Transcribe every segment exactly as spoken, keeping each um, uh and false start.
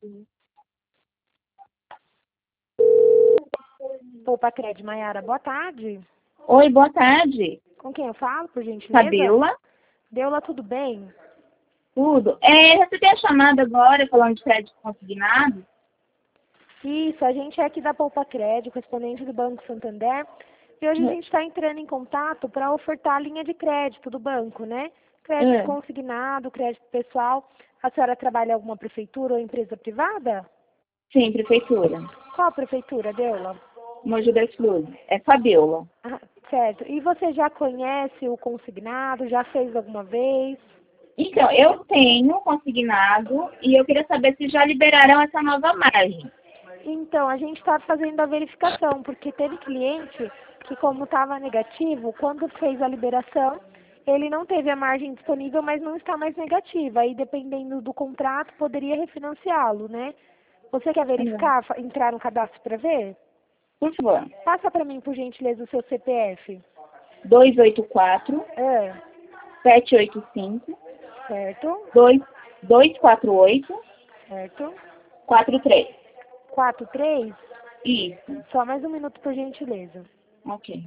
Poupa Cred, Maiara, boa tarde. Oi, boa tarde. Com quem eu falo, por gentileza? Fabiola. Deula, tudo bem? Tudo. É, recebi a chamada agora falando de crédito consignado. Isso, a gente é aqui da Poupa Cred, correspondente do Banco Santander. E hoje a gente está entrando em contato para ofertar a linha de crédito do banco, né? Crédito É. consignado, crédito pessoal. A senhora trabalha em alguma prefeitura ou empresa privada? Sim, prefeitura. Qual prefeitura, Deula? Mogi das Cruzes. É Fabiola. Ah, certo. E você já conhece o consignado? Já fez alguma vez? Então, eu tenho consignado e eu queria saber se já liberaram essa nova margem. Então, a gente está fazendo a verificação, porque teve cliente que, como estava negativo, quando fez a liberação, ele não teve a margem disponível, mas não está mais negativa. Aí, dependendo do contrato, poderia refinanciá-lo, né? Você quer verificar, fa- entrar no cadastro para ver? Por favor. Passa para mim, por gentileza, o seu C P F. dois oito quatro, É, sete oito cinco, certo, dois quatro oito, certo. quatro três. quatro três. Isso. Só mais um minuto, por gentileza. Ok.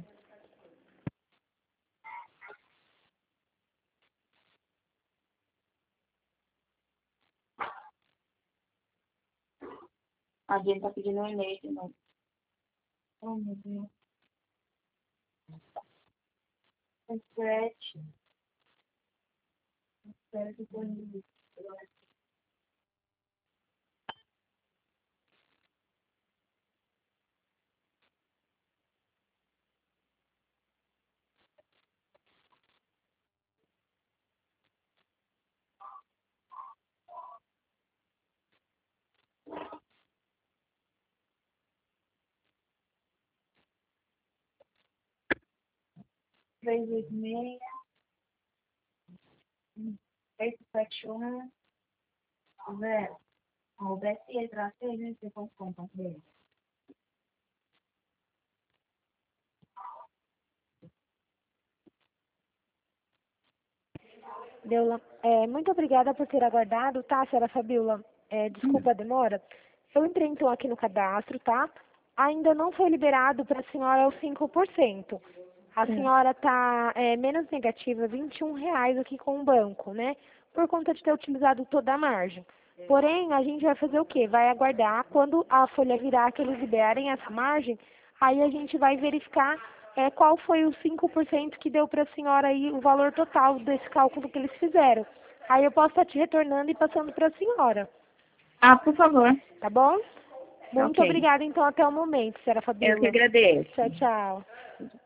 A gente tá pedindo um e-mail de novo. Oh, meu Deus. É sete. Espero que tenha isso. três oito seis, oito sete um, zero. O B S E traço agência ponto com ponto br. Deula, é, muito obrigada por ter aguardado, tá, senhora Fabiola? É, desculpa a demora. Eu entrei então aqui no cadastro, tá? Ainda não foi liberado para a senhora os cinco por cento. A Sim. senhora está menos negativa, vinte e um reais aqui com o banco, né? Por conta de ter utilizado toda a margem. Porém, a gente vai fazer o quê? Vai aguardar quando a folha virar que eles liberem essa margem, aí a gente vai verificar é, qual foi os cinco por cento que deu para a senhora aí o valor total desse cálculo que eles fizeram. Aí eu posso estar te retornando e passando para a senhora, Ah, por favor. tá bom? Muito Ok. obrigada, então, até o momento, senhora Eu que Fabiola. agradeço. Tchau, tchau.